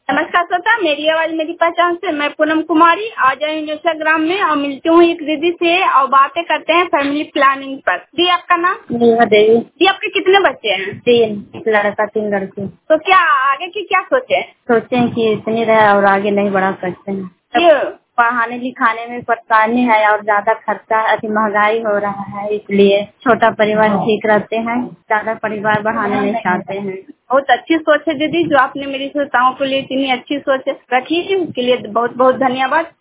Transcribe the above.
नमस्कार श्रोता, मेरी आवाज मेरी पहचान से मैं पूनम कुमारी आज आई हूँ इंस्टाग्राम में और मिलती हूँ एक दीदी से और बातें करते हैं फैमिली प्लानिंग पर। दी, आपका नाम? नेहा देवी। दी, आपके कितने बच्चे हैं? 3, एक लड़का 3 लड़की। तो क्या आगे की क्या सोचे? सोचे हैं कि इतनी रहे और आगे नहीं बढ़ा सकते हैं। क्यों? पढ़ाने लिखाने में परेशानी है और ज्यादा खर्चा अति महंगाई हो रहा है, इसलिए छोटा परिवार ठीक रहते हैं, ज्यादा परिवार बढ़ाना नहीं चाहते हैं। बहुत अच्छी सोच है दीदी, जो आपने मेरी श्रोताओं के लिए इतनी अच्छी सोच रखी है, उसके लिए बहुत बहुत धन्यवाद।